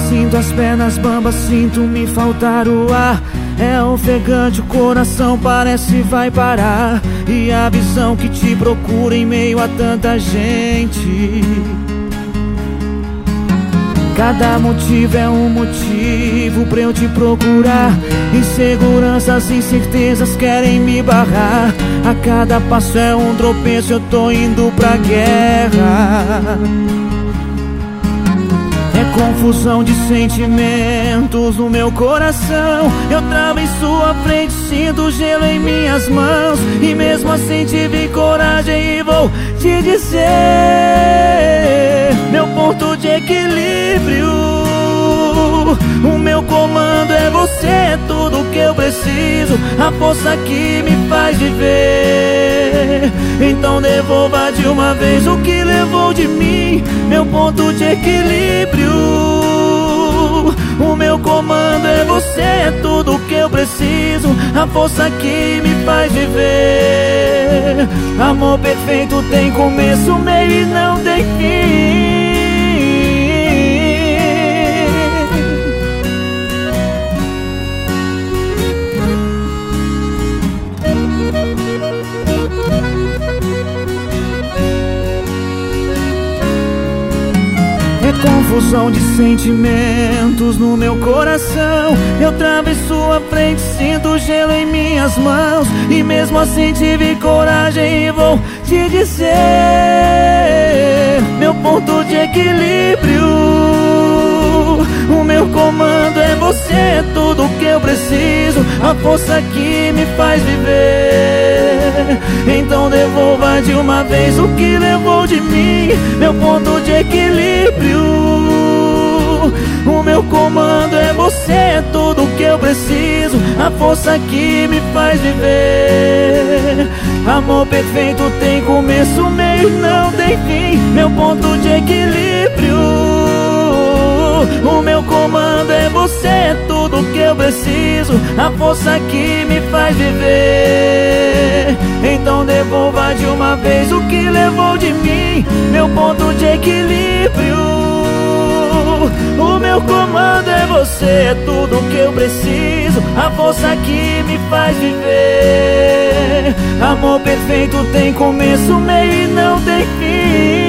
sinto as pernas bambas, sinto me faltar o ar. É ofegante, o coração parece vai parar. E a visão que te procura em meio a tanta gente. Cada motivo é um motivo pra eu te procurar. Inseguranças, incertezas querem me barrar. A cada passo é um tropeço, eu tô indo pra guerra. É confusão de sentimentos no meu coração. Eu travo em sua frente, sinto gelo em minhas mãos. E mesmo assim tive coragem e vou te dizer: meu ponto de equilíbrio, o meu comando é você, é tudo que eu preciso, a força que me faz viver. Então devolva de uma vez o que levou de mim, meu ponto de equilíbrio. O meu comando é você, é tudo que eu preciso, a força que me faz viver. Amor perfeito tem começo, meio e não tem fim. É confusão de sentimentos no meu coração. Eu travo em sua frente, sinto gelo em minhas mãos. E mesmo assim tive coragem e vou te dizer: meu ponto de equilíbrio, o meu comando é você, é tudo que eu preciso, a força que me faz viver. Então devolva de uma vez o que levou de mim, meu ponto de equilíbrio. O meu comando é você, é tudo que eu preciso, a força que me faz viver. Amor perfeito tem começo, meio e não tem fim, meu ponto de equilíbrio. O meu comando é você, é tudo que eu preciso, a força que me faz viver. Então devolva de uma vez o que levou de mim, meu ponto de equilíbrio. O meu comando é você, é tudo que eu preciso, a força que me faz viver. Amor perfeito tem começo, meio e não tem fim.